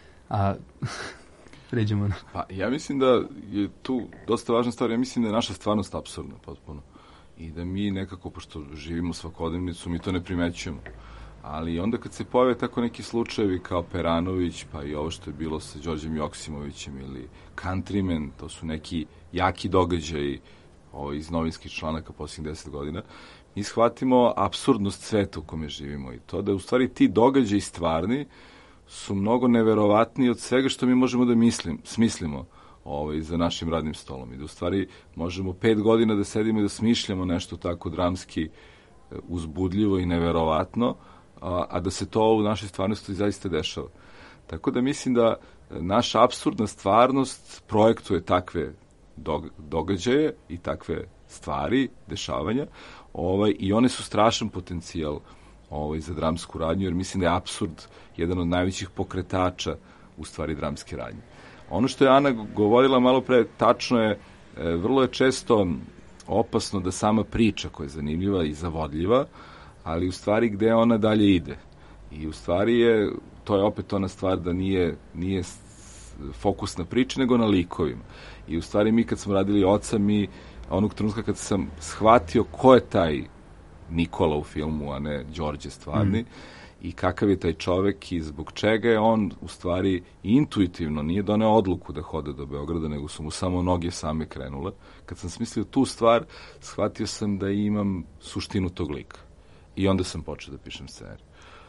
A pređemo na... Pa ja mislim da je tu dosta važna stvar. Ja mislim da je naša stvarnost apsurdna potpuno. I da mi nekako, pošto živimo svakodnevnicu, mi to ne primećujemo. Ali onda kad se pojave tako neki slučajevi kao Peranović, pa i ovo što je bilo sa Đorđem Joksimovićem ili Countryman, to su neki jaki događaji iz novinskih članaka posljednjih 10 godina, mi shvatimo apsurdnost sveta u kome živimo i to da u stvari ti događaji stvarni su mnogo neverovatniji od svega što mi možemo da smislimo za našim radnim stolom i da u stvari možemo 5 godina da sedimo i da smišljamo nešto tako dramski uzbudljivo i neverovatno, a da se to u našoj stvarnosti zaista dešava. Tako da mislim da naša apsurdna stvarnost projektuje takve događaje i takve stvari, dešavanja, i one su strašan potencijal za dramsku radnju, jer mislim da je apsurd jedan od najvećih pokretača u stvari dramske radnje. Ono što je Ana govorila malo pre, tačno je, vrlo je često opasno da sama priča koja je zanimljiva i zavodljiva, ali u stvari gde ona dalje ide. I u stvari to je opet ona stvar da nije fokus na priči, nego na likovima. I u stvari mi kad smo radili Oca, onog trenutka kad sam shvatio ko je taj Nikola u filmu, a ne Đorđe stvarni, i kakav je taj čovek i zbog čega je on u stvari intuitivno nije doneo odluku da hode do Beograda, nego su mu samo noge same krenule. Kad sam smislio tu stvar, shvatio sam da imam suštinu tog lika. I onda sam počeo da pišem scenarij.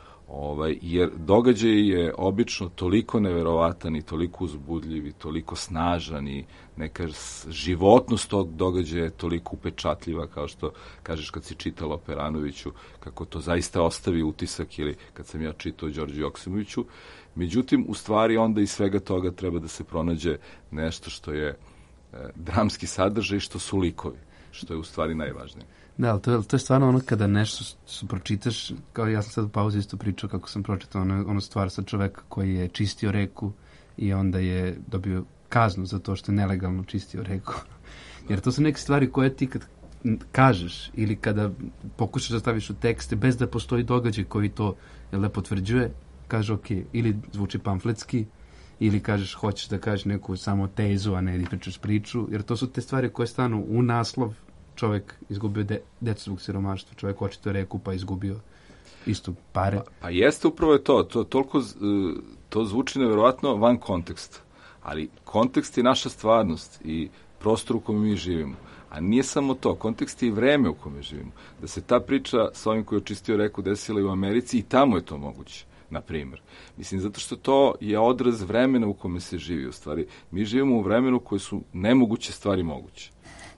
Jer događaj je obično toliko neverovatan i toliko uzbudljiv i toliko snažan i neka životnost tog događaja je toliko upečatljiva, kao što kažeš kad si čitala o Peranoviću, kako to zaista ostavi utisak, ili kad sam ja čitao o Đorđu Joksimoviću. Međutim, u stvari onda iz svega toga treba da se pronađe nešto što je dramski sadržaj, što su likovi, što je u stvari najvažnije. Da, ali to je stvarno ono kada nešto pročitaš, kao ja sam sad u pauzi isto pričao kako sam pročitao ono stvar sa čoveka koji je čistio reku i onda je dobio kaznu za to što je nelegalno čistio reku. Jer to su neke stvari koje ti kad kažeš ili kada pokušaš da staviš u tekste bez da postoji događaj koji to potvrđuje, kaže ok, ili zvuči pamfletski, ili kažeš hoćeš da kažeš neku samo tezu, a ne da pričaš priču, jer to su te stvari koje stanu u naslov. Čovjek izgubio decu zbog siromaštva, čovjek očito reku pa izgubio isto pare. Pa jeste upravo je to toliko to zvuči nevjerovatno van konteksta, Ali kontekst je naša stvarnost i prostor u kome mi živimo. A nije samo to, kontekst je i vreme u kome živimo. Da se ta priča s ovim koji je očistio reku desila i u Americi i tamo je to moguće, na primjer. Mislim, zato što to je odraz vremena u kome se živi u stvari. Mi živimo u vremenu koje su nemoguće stvari moguće.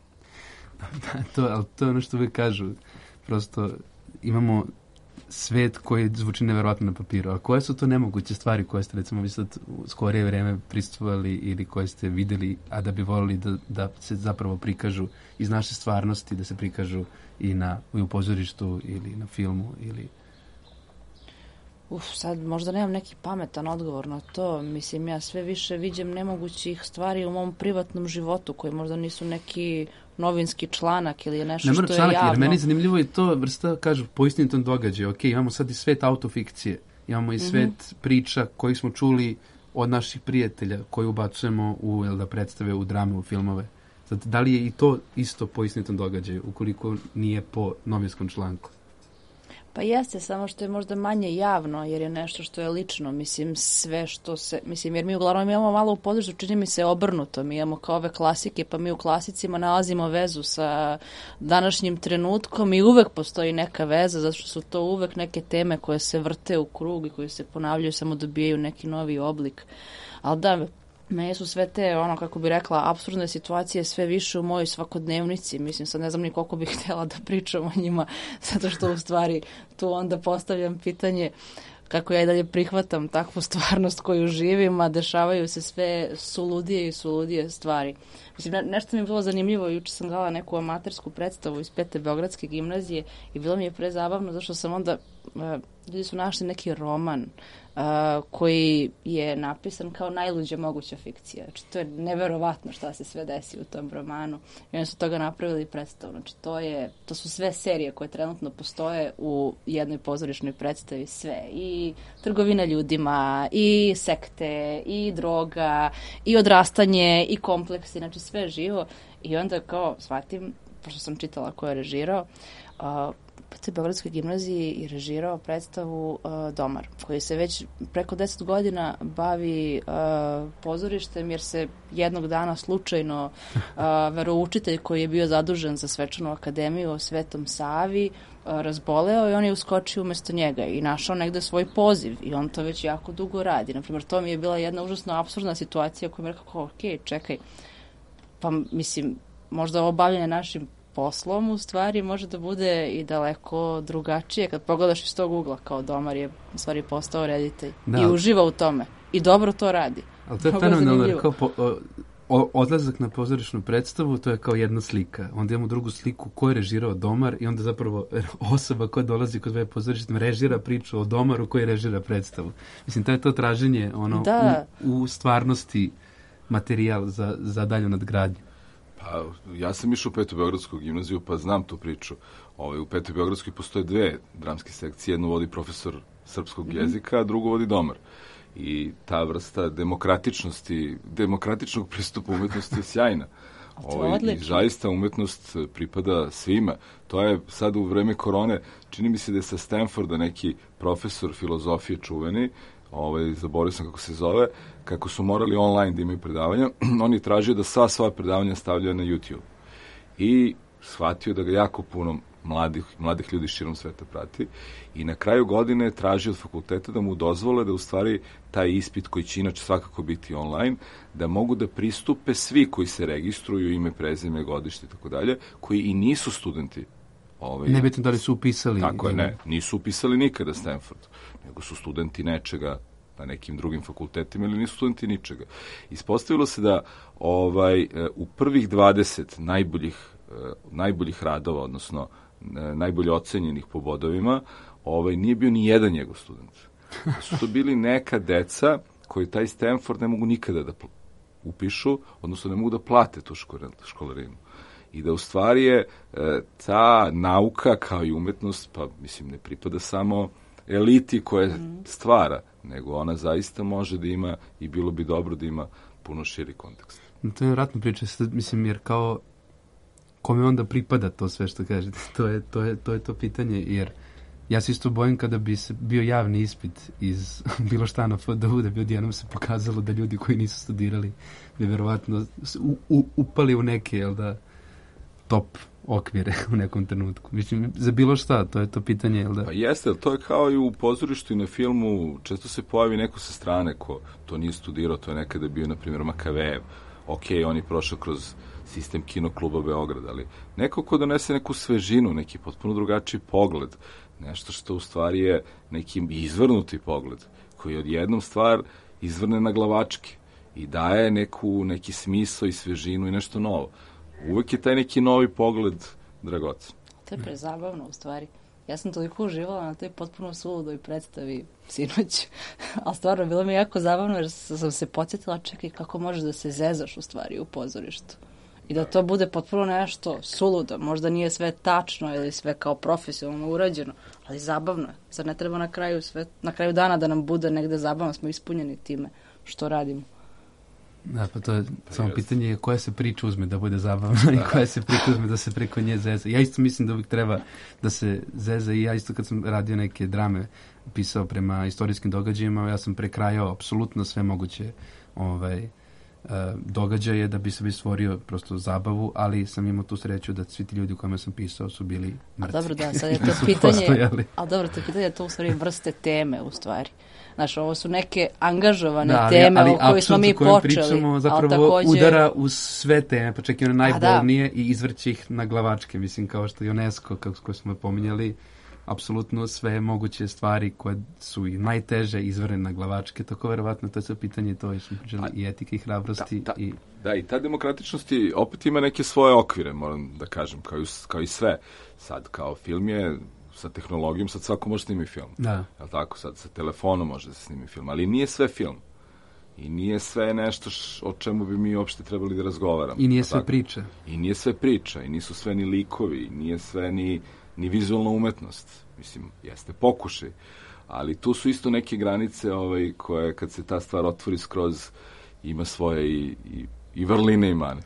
Ali to je ono što uvijek kažu. Prosto imamo svet koji zvuči neverovatno na papiru. A koje su to nemoguće stvari koje ste, recimo, vi sad u skorije vreme prisustvovali ili koje ste videli, a da bi volili da se zapravo prikažu iz naše stvarnosti, da se prikažu i u pozorištu ili na filmu ili... Sad možda nemam neki pametan odgovor na to. Mislim, ja sve više viđem nemogućih stvari u mom privatnom životu koji možda nisu neki novinski članak ili nešto što je javno. Jer meni je zanimljivo i to vrsta, kažu, po istinitom događaju. Ok, imamo sad i svet autofikcije, imamo i svet priča koji smo čuli od naših prijatelja koji ubacujemo da predstave u drame, u filmove. Sad, da li je i to isto po istinitom događaju, ukoliko nije po novinskom članku? Pa jeste, samo što je možda manje javno, jer je nešto što je lično, mislim, sve što se, mislim, jer mi uglavnom imamo malo u području, čini mi se obrnuto, mi imamo kao ove klasike, pa mi u klasicima nalazimo vezu sa današnjim trenutkom i uvek postoji neka veza, zato što su to uvek neke teme koje se vrte u krug i koje se ponavljaju, samo dobijaju neki novi oblik. Ali da, meni su sve te, kako bi rekla, apsurdne situacije sve više u mojoj svakodnevnici. Mislim, sad ne znam ni koliko bih htjela da pričam o njima, zato što u stvari tu onda postavljam pitanje kako ja i dalje prihvatam takvu stvarnost koju živim, a dešavaju se sve suludije i suludije stvari. Mislim, nešto mi je bilo zanimljivo, juče sam gledala neku amatersku predstavu iz 5. Beogradske gimnazije i bilo mi je prezabavno, zašto sam onda, ljudi su našli neki roman koji je napisan kao najluđa moguća fikcija. Znači, to je neverovatno šta se sve desi u tom romanu. I oni su toga napravili predstavu. Znači, to su sve serije koje trenutno postoje u jednoj pozorišnoj predstavi, sve. I trgovina ljudima, i sekte, i droga, i odrastanje, i kompleksi. Znači, sve živo. I onda kao shvatim, pošto sam čitala ko je režirao, u Beogradskoj gimnaziji je režirao predstavu Domar, koji se već preko 10 godina bavi pozorištem, jer se jednog dana slučajno veroučitelj koji je bio zadužen za svečanu akademiju o Svetom Savi razboleo i on je uskočio umjesto njega i našao negde svoj poziv i on to već jako dugo radi. Naprimjer, to mi je bila jedna užasno apsurdna situacija koja mi je rekao, ok, čekaj, pa mislim, možda ovo bavljanje našim poslom u stvari može da bude i daleko drugačije kad pogledaš iz tog ugla, kao Domar je u stvari postao reditelj i uživa u tome i dobro to radi. Ali to je fenomenalno, kao odlazak na pozorišnu predstavu, to je kao jedna slika. Onda imamo drugu sliku ko je režirao Domar i onda zapravo osoba koja dolazi kod svoje pozorište režira priču o Domaru koji režira predstavu. Mislim, to je to traženje u stvarnosti materijal za dalju nadgradnju. Pa, ja sam išao u 5. Beogradsku gimnaziju, pa znam tu priču. U 5. Beogradskoj postoje dve dramske sekcije. Jednu vodi profesor srpskog jezika, a drugu vodi Domar. I ta vrsta demokratičnog pristupa umetnosti je sjajna. I zaista umetnost pripada svima. To je sad u vreme korone, čini mi se da je sa Stanforda neki profesor filozofije čuveni, zaboravio sam kako se zove, kako su morali online da imaju predavanja, on je tražio da sva svoja predavanja stavljaju na YouTube. I shvatio da ga jako puno mladih ljudi širom sveta prati i na kraju godine je tražio od fakulteta da mu dozvole da u stvari taj ispit koji će inače svakako biti online, da mogu da pristupe svi koji se registruju, ime, prezime, godište i tako dalje, koji i nisu studenti. Nebitno da li su upisali. Tako je, ne. Nisu upisali nikada Stanford, nego su studenti nečega na nekim drugim fakultetima ili nisu studenti ničega. Ispostavilo se da u prvih 20 najboljih radova, odnosno najbolje ocenjenih po bodovima, nije bio ni jedan njegov student. Su to bili neka deca koji taj Stanford ne mogu nikada da upišu, odnosno ne mogu da plate tu školarinu. I da u stvari je ta nauka kao i umetnost, pa mislim ne pripada samo eliti koja stvara, nego ona zaista može da ima i bilo bi dobro da ima puno širi kontekst. To je vratno priča, mislim, jer kao kome onda pripada to sve što kažete, to je to pitanje, jer Ja se isto bojim kada bi se bio javni ispit iz bilo šta na FDU, da bi odjednom se pokazalo da ljudi koji nisu studirali bi verovatno upali u neke, jel da, top okvire u nekom trenutku. Mislim, za bilo šta, to je to pitanje, jel da? Pa jeste, to je kao i u pozorištu i na filmu, često se pojavi neko sa strane ko to nije studirao, to je nekada bio, na primjer, Makavejev. Ok, on je prošao kroz sistem kinokluba Beograd, ali neko ko donese neku svežinu, neki potpuno drugačiji pogled, nešto što u stvari je neki izvrnuti pogled, koji odjednom stvar izvrne na glavačke i daje neki smisao i svežinu i nešto novo. Uvek je taj neki novi pogled dragocen. To je prezabavno, u stvari. Ja sam toliko uživala na toj potpuno suludoj predstavi sinoć, ali stvarno bilo mi jako zabavno jer sam se podsjetila, čekaj, kako možeš da se zezaš u stvari u pozorištu. I da to bude potpuno nešto suludo. Možda nije sve tačno ili sve kao profesionalno urađeno, ali zabavno je. Zar ne treba na kraju dana da nam bude negde zabavno, smo ispunjeni time što radimo. Da, pa to je samo pitanje je koja se priča uzme da bude zabavna i koja se priča uzme da se preko nje zeza. Ja isto mislim da uvijek treba da se zeza i ja isto kad sam radio neke drame pisao prema istorijskim događajima, ja sam prekrajao apsolutno sve moguće događaje da bi se stvorio prosto zabavu, ali sam imao tu sreću da svi ti ljudi u kojima sam pisao su bili mrtvi. A dobro, da, sad je to pitanje, ali dobro, to pitanje je to u stvari vrste teme u stvari. Znaš, ovo su neke angažovane teme o kojoj smo mi počeli. Pričamo zapravo takođe udara u sve teme, pa čak i one najbolnije i izvrće ih na glavačke. Mislim, kao što je UNESCO, kako smo pominjali, apsolutno sve moguće stvari koje su i najteže izvrne na glavačke, tako verovatno to je sve pitanje to i etike i hrabrosti. Da, i ta demokratičnost opet ima neke svoje okvire, moram da kažem, kao i sve. Sad, kao film je sa tehnologijom, sad svako može snimi film. Da. Jel tako? Sad sa telefonom može da se snimi film, ali nije sve film. I nije sve nešto o čemu bi mi uopšte trebali da razgovaramo. I nije sve priča. I nije sve priča, i nisu sve ni likovi, nije sve ni vizualna umetnost. Mislim, jeste pokušaj. Ali tu su isto neke granice koje, kad se ta stvar otvori skroz, ima svoje i vrline i mane.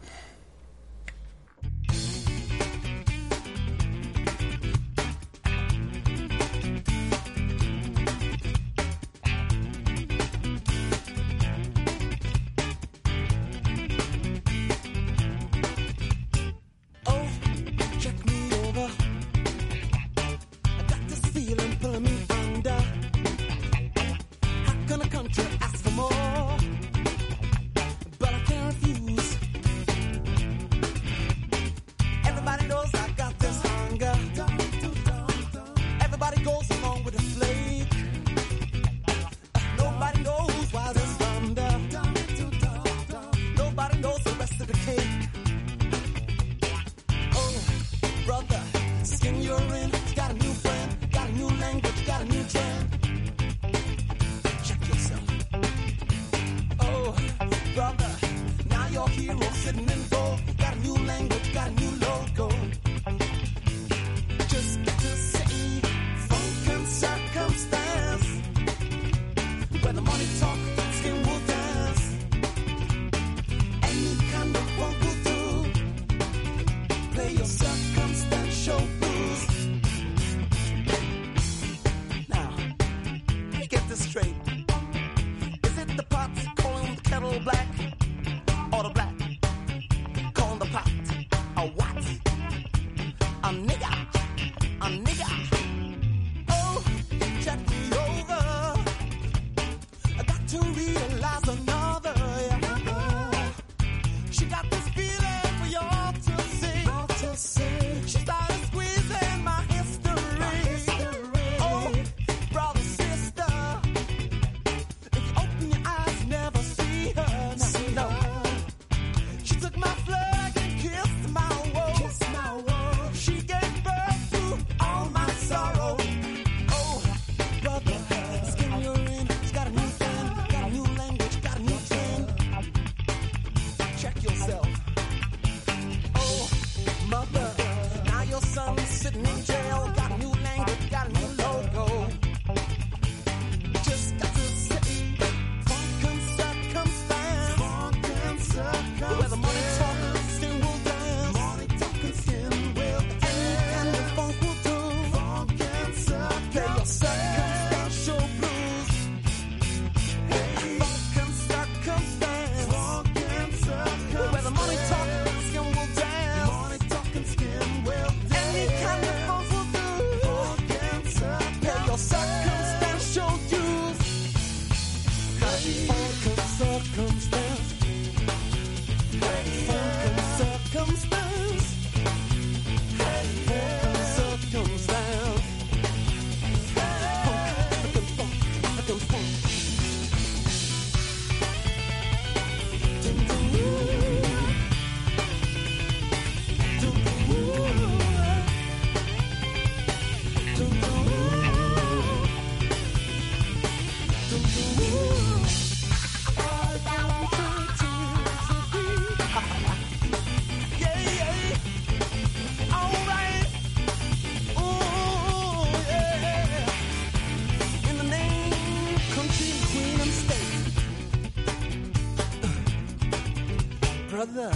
Brother,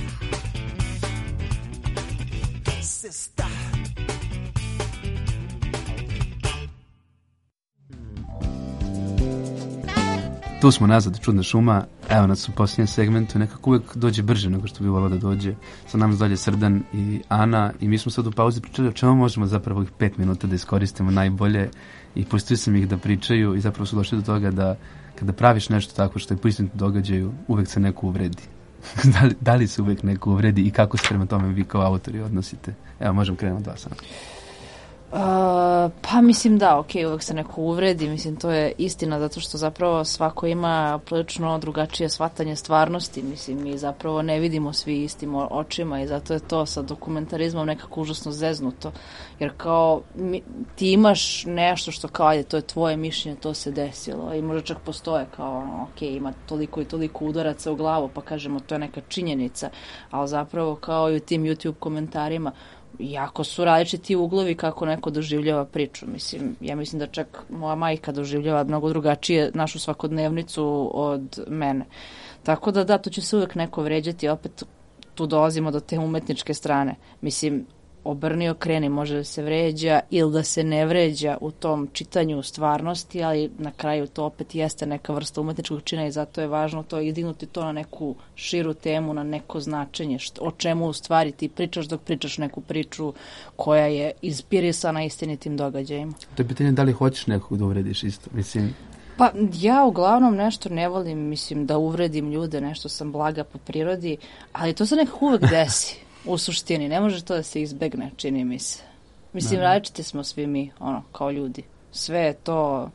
sister. Tu smo nazad, Čudna šuma, evo nas u posljednjem segmentu, nekako uvek dođe brže nego što bi volao da dođe. Sa nama dalje Srdan i Ana i mi smo sad u pauzi pričali o čemu možemo zapravo ovih 5 minuta da iskoristimo najbolje i pustio sam ih da pričaju i zapravo su došli do toga da kada praviš nešto tako što je po istinu događaju, uvek se neko uvredi. Da li se uvek neko uvredi i kako se prema tome vi kao autori odnosite? Evo, možemo krenuti od vas sada. Pa mislim da, uvek se neko uvredi, mislim to je istina zato što zapravo svako ima prilično drugačije shvatanje stvarnosti, mislim mi zapravo ne vidimo svi istim očima i zato je to sa dokumentarizmom nekako užasno zeznuto, jer kao ti imaš nešto što kao ajde to je tvoje mišljenje, to se desilo i možda čak postoje kao ima toliko i toliko udaraca u glavu pa kažemo to je neka činjenica, ali zapravo kao i u tim YouTube komentarima jako su različiti uglovi kako neko doživljava priču. Mislim, ja mislim da čak moja majka doživljava mnogo drugačije našu svakodnevnicu od mene. Tako da, tu će se uvek neko vređati, opet tu dolazimo do te umetničke strane. Mislim, obrni okreni, može da se vređa ili da se ne vređa u tom čitanju stvarnosti, ali na kraju to opet jeste neka vrsta umetničkog čina i zato je važno to izdignuti to na neku širu temu, na neko značenje, o čemu u stvari ti pričaš dok pričaš neku priču koja je inspirisana istinitim događajima. To je pitanje da li hoćeš nekog da uvrediš isto, mislim... Pa ja uglavnom nešto ne volim, mislim da uvredim ljude, nešto sam blaga po prirodi, ali to se nekako uvek desi. U suštini, ne može to da se izbegne, čini mi se. Mislim, različiti smo svi mi, kao ljudi. Sve je to,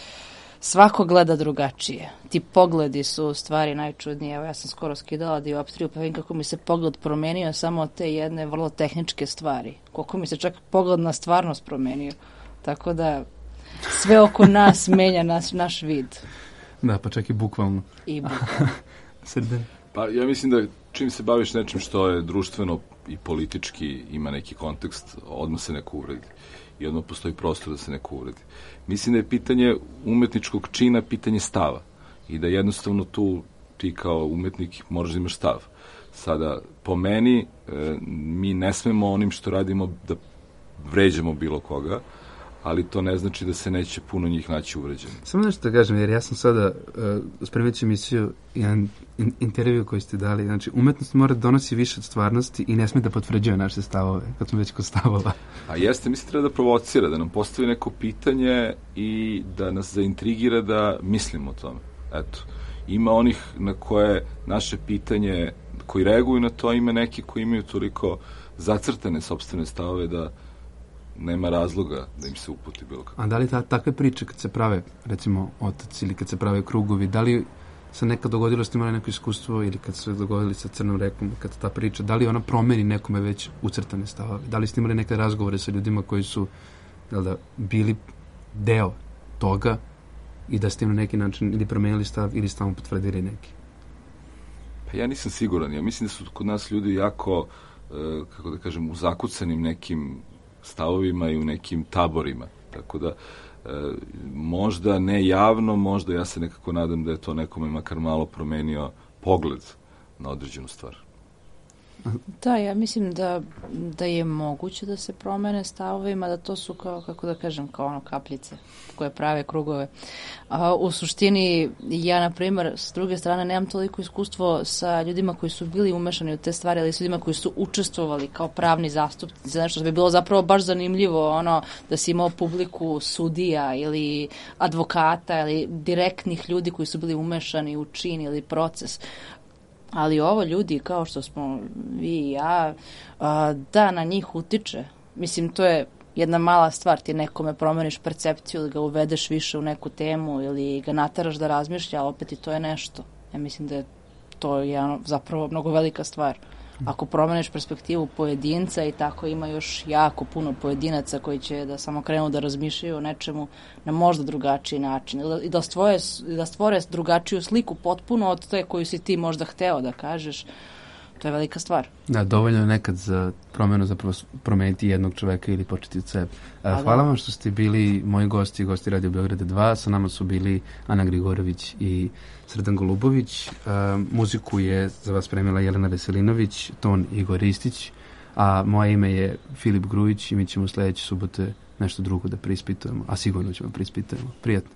svako gleda drugačije. Ti pogledi su u stvari najčudnije. Evo, ja sam skoro skidala dioptriju, pa vidim kako mi se pogled promenio samo od te jedne vrlo tehničke stvari. Koliko mi se čak pogled na stvarnost promenio. Tako da, sve oko nas menja naš vid. Da, pa čak i bukvalno. I bukvalno. Srdan. Pa ja mislim da čim se baviš nečim što je društveno i politički ima neki kontekst, odmah se neko uvredi. I odmah postoji prostor da se neko uvredi. Mislim da je pitanje umetničkog čina pitanje stava. I da jednostavno tu ti kao umetnik moraš da imaš stav. Sada, po meni, mi ne smemo onim što radimo da vređamo bilo koga, ali to ne znači da se neće puno njih naći uvređeni. Samo nešto da kažem, jer ja sam sada spremajući emisiju jedan intervju koji ste dali, znači umetnost mora da donosi više od stvarnosti i ne sme da potvrđuje naše stavove, kad smo već kod stavova. A jeste, mislim, treba da provocira, da nam postavi neko pitanje i da nas zaintrigira da mislimo o tome. Eto, ima onih na koje naše pitanje, koji reaguju na to, ima neki koji imaju toliko zacrtane sopstvene stavove da nema razloga da im se uputi bilo kako. A da li takve priče kad se prave, recimo otac ili kad se prave krugovi, da li se nekad dogodilo ste imali neko iskustvo ili kad se dogodili sa Crnom rekom, kad ta priča, da li ona promeni nekome već ucrtane stavove? Da li ste imali neke razgovore sa ljudima koji su bili deo toga i da ste im na neki način ili promenili stav ili stavno potvrdili neki? Pa ja nisam siguran. Ja mislim da su kod nas ljudi jako, kako da kažem, u zakucanim nekim stavovima i u nekim taborima. Tako da, možda ne javno, možda ja se nekako nadam da je to nekome makar malo promenio pogled na određenu stvar. Da, ja mislim da je moguće da se promene stavovima, da to su kao, kako da kažem, kao ono kapljice koje prave krugove. U suštini, ja, na primjer, s druge strane, nemam toliko iskustvo sa ljudima koji su bili umešani u te stvari, ali s ljudima koji su učestvovali kao pravni zastupnici za nešto, što bi bilo zapravo baš zanimljivo, ono, da si imao publiku sudija ili advokata ili direktnih ljudi koji su bili umešani u čin ili proces. Ali ovo ljudi kao što smo vi i ja, da na njih utiče. Mislim, to je jedna mala stvar, ti nekome promeniš percepciju ili ga uvedeš više u neku temu ili ga nateraš da razmišlja, ali opet i to je nešto. Ja mislim da je to zapravo mnogo velika stvar. Ako promeniš perspektivu pojedinca i tako ima još jako puno pojedinaca koji će da samo krenu da razmišljaju o nečemu na možda drugačiji način i da stvore drugačiju sliku potpuno od te koju si ti možda hteo da kažeš. To je velika stvar. Da, dovoljno je nekad za promenu zapravo promeniti jednog čoveka ili početi od sebe. Hvala vam što ste bili moji gosti Radio Beograda 2. Sa nama su bili Ana Grigorović i Srdan Golubović. Muziku je za vas spremila Jelena Veselinović, ton Igor Ristić, a moje ime je Filip Grujić i mi ćemo sledeće subote nešto drugo da preispitujemo, a sigurno ćemo preispitujemo. Prijatno.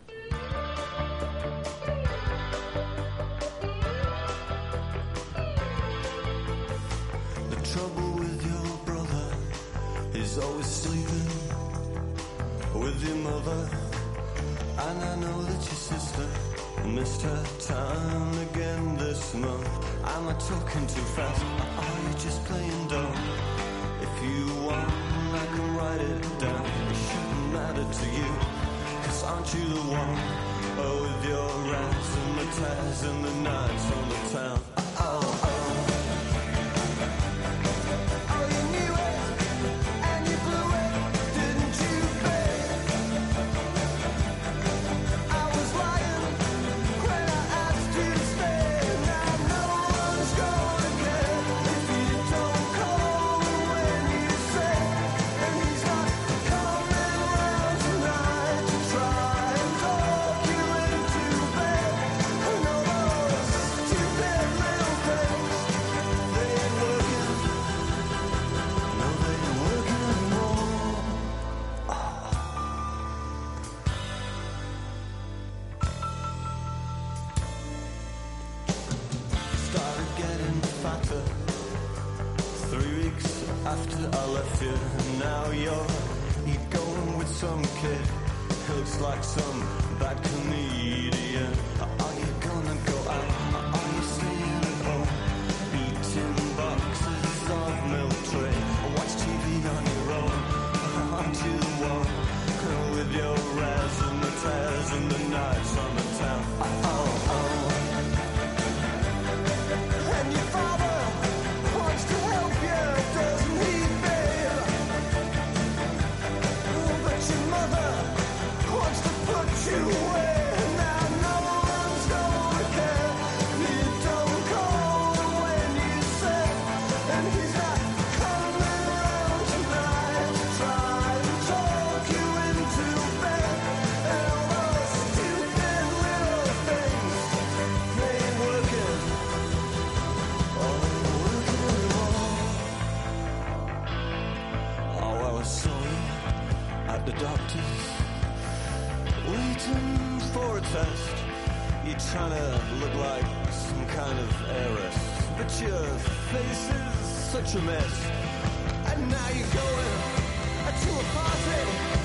Missed her time again this month. Am I talking too fast? Or are you just playing dumb? If you want, I can write it down. It shouldn't matter to you, 'cause aren't you the one? Oh, with your razzmatazz and the nights on the town. After I left you, and now you're going with some kid who looks like some bad comedian. Are you gonna go out? Are you staying at home? Eating boxes of milk tray, watch TV on your own. Aren't you the one with your razzmatazz and the nights on the town? And your father wants to help you, doesn't he, babe? But your mother wants to put you away. Now no one's gonna care if you don't call when you say. And he's not coming around tonight to try and talk you into bed. And all those stupid little things, they ain't working. Oh, I saw you at the doctor's, waiting for a test. You're trying to look like some kind of heiress, but your face is such a mess. And now you're going to a party